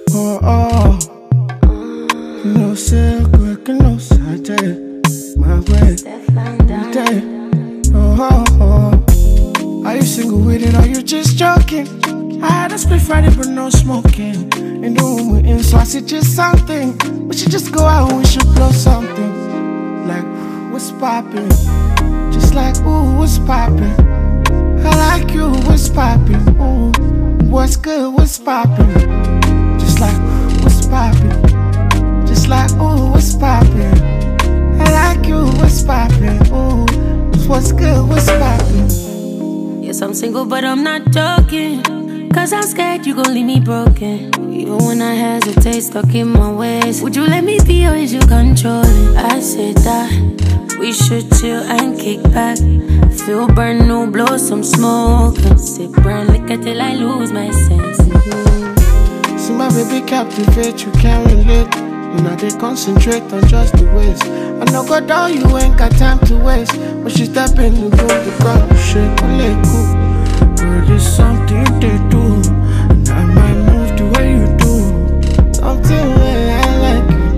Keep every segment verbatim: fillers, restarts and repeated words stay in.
Oh, oh. No secret, no side. My way. Day. Oh, oh, oh. Are you single with it or you just joking? I had a split Friday but no smoking. In the room we're in, so I see just something. We should just go out and we should blow something. Like, what's poppin'? Just like, ooh, what's poppin'? I like you, what's poppin'? Ooh, what's good, what's poppin'? Just like, what's poppin'? Just like, ooh, what's poppin'? I like you, what's poppin'? Ooh, what's good, what's poppin'? Yes, I'm single, but I'm not joking. Cause I'm scared you gon' leave me broken. Even when I hesitate, stuck in my ways. Would you let me be or is you controlling? I said that we should chill and kick back. Feel brand new, blow some smoke and sip brand liquor till I lose my sense. Mm-hmm. See my baby captivate, you can't relate. You know they concentrate on just the ways. I know God down, you ain't got time to waste. When she step in, you go the ground, shake, let go. Girl, there's something they do, and I might move the way you do. Something way I like you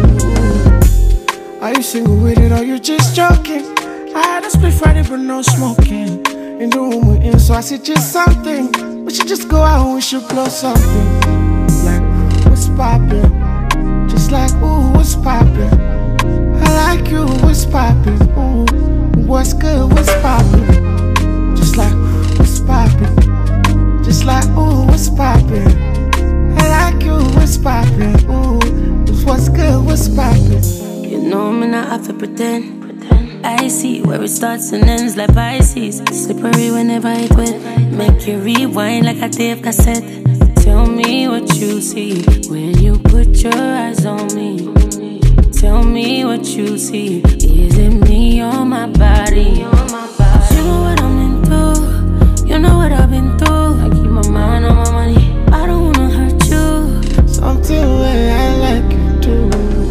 too. Are you single with it or you just joking? I had a split Friday but no smoking. In the room we're in, so I see just something. We should just go out and we should blow something. Like, what's poppin'? Just like, ooh, what's poppin'? I like you, what's poppin'? Ooh, what's good, what's poppin'? Just like, what's poppin'? Just like, ooh, what's poppin'? I like you, what's poppin'? Ooh, what's good, what's poppin'? You know me not have to pretend. I see where it starts and ends like Pisces. Slippery whenever it wet. Make you rewind like a tape cassette. Tell me what you see when you put your eyes on me. Tell me what you see. Is it me or my body? You know what I'm into. You know what I've been through. I keep my mind on my money. I don't wanna hurt you. Something way I like you too.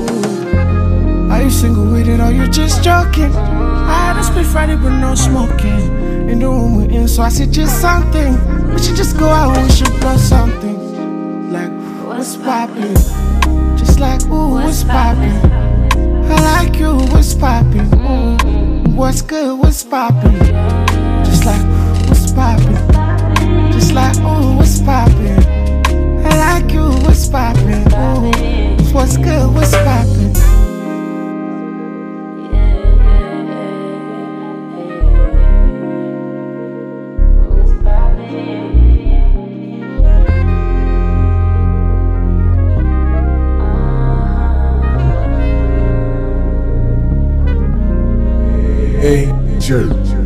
Are you single with it or you just joking? I had a split Friday but no smoking. In the room we're in, so I see just something. We should just go out and we should blow something. Like, what's poppin'? Just like, ooh, what's poppin'? I like you, what's poppin'? Ooh, what's good, what's poppin'? Just like, what's poppin'? Just like, ooh, what's poppin'? I like you, what's poppin'? Ooh, what's good, what's poppin'? Hey, Joe.